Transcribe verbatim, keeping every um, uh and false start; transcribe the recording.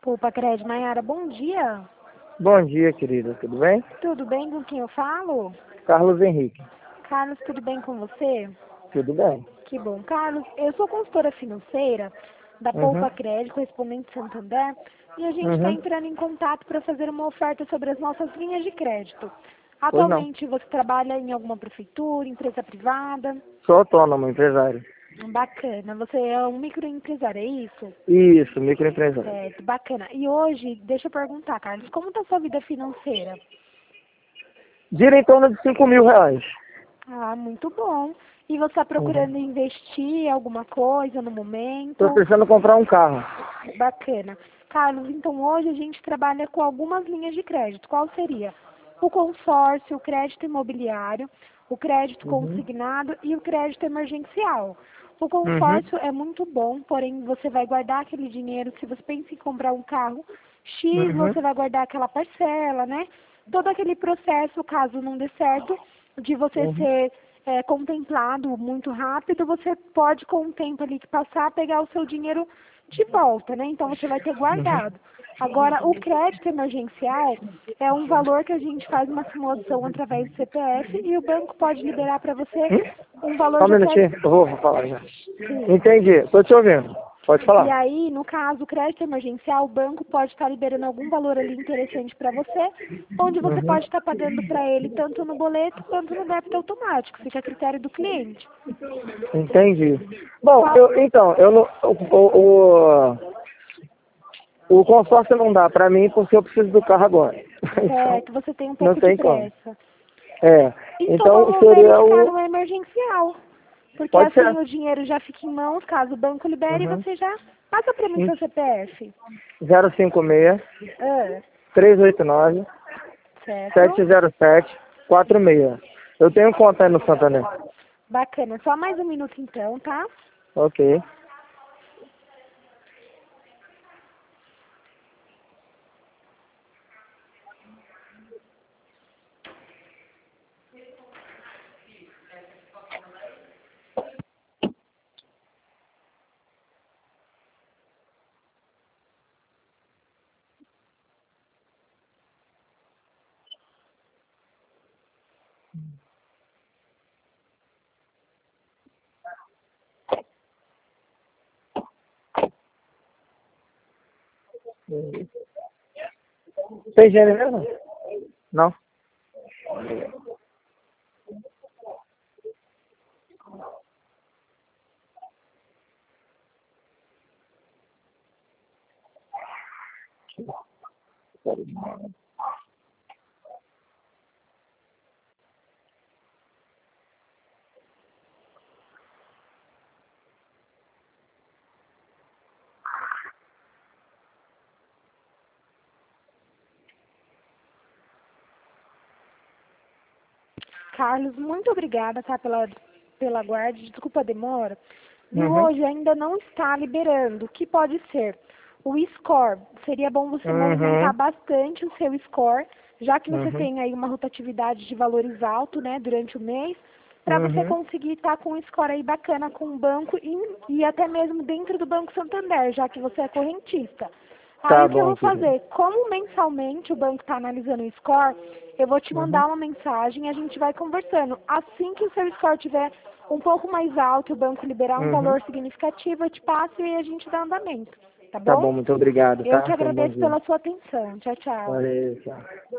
Poupa Crédito, Maiara, bom dia. Bom dia, querida. Tudo bem? Tudo bem com quem eu falo? Carlos Henrique. Carlos, tudo bem com você? Tudo bem. Que bom. Carlos, eu sou consultora financeira da Uhum. Poupa Crédito, correspondente Santander, e a gente está Uhum. entrando em contato para fazer uma oferta sobre as nossas linhas de crédito. Pois não. Atualmente você trabalha em alguma prefeitura, empresa privada? Sou autônomo, empresário. Bacana. Você é um microempresário, é isso? Isso, microempresário. Certo, bacana. E hoje, deixa eu perguntar, Carlos, como está a sua vida financeira? Gira em torno de cinco mil reais. Ah, muito bom. E você está procurando Uhum. investir em alguma coisa no momento? Estou precisando comprar um carro. Bacana. Carlos, então hoje a gente trabalha com algumas linhas de crédito. Qual seria? O consórcio, o crédito imobiliário, o crédito Uhum. consignado e o crédito emergencial. O Uhum. consórcio é muito bom, porém você vai guardar aquele dinheiro, se você pensa em comprar um carro X, Uhum. você vai guardar aquela parcela, né? Todo aquele processo, caso não dê certo, de você Uhum. ser é, contemplado muito rápido, você pode, com o tempo ali que passar, pegar o seu dinheiro de volta, né? Então você vai ter Uhum. guardado. Agora, o crédito emergencial é um valor que a gente faz uma simulação através do C P F e o banco pode liberar para você Hum? um Só valor um de até... minutinho, eu vou, vou falar já. Sim. Entendi, estou te ouvindo. Pode E falar. aí, no caso, o crédito emergencial, o banco pode estar liberando algum valor ali interessante para você, onde você Uhum. pode estar pagando para ele tanto no boleto quanto no débito automático. Fica a critério do cliente. Entendi. Bom, Qual... eu, então, eu não, o, o, o consórcio não dá para mim porque eu preciso do carro agora. Então, Certo, você tem um não pouco de tem como. pressa. É, Então então vamos seria verificar o... no emergencial. Porque Pode assim ser. o dinheiro já fica em mãos, caso o banco libere, Uhum. você já passa para mim seu C P F. zero cinco seis, Ah, três oito nove, certo. sete zero sete, quatro seis. Eu tenho conta aí no Santander. Bacana. Só mais um minuto então, tá? Ok. Tem higiene mesmo? Não? Carlos, muito obrigada, tá, pela, pela guarda. Desculpa a demora. E Uhum. hoje ainda não está liberando. O que pode ser? O score. Seria bom você movimentar Uhum. bastante o seu score, já que você Uhum. tem aí uma rotatividade de valores alto, né, durante o mês, para você Uhum. conseguir estar com um score aí bacana com o banco e, e até mesmo dentro do Banco Santander, já que você é correntista. Aí Tá o que eu bom, vou querido. fazer? Como mensalmente o banco está analisando o score, eu vou te Uhum. mandar uma mensagem e a gente vai conversando. Assim que o seu score estiver um pouco mais alto e o banco liberar um Uhum. valor significativo, eu te passo e a gente dá andamento. Tá Tá bom? bom, muito obrigado, Eu tá? que Tenha um bom agradeço dia. pela sua atenção. Tchau, tchau. Valeu, tchau.